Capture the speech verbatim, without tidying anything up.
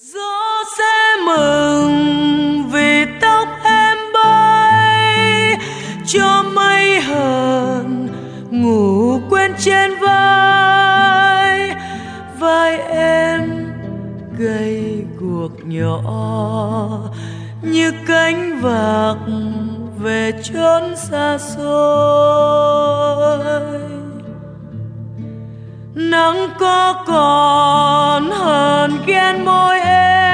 Gió sẽ mừng vì tóc em bay, cho mây hờn ngủ quên trên vai. Vai em gầy guộc nhỏ như cánh vạc về chốn xa xôi. Nắng có còn hờn ghen môi em,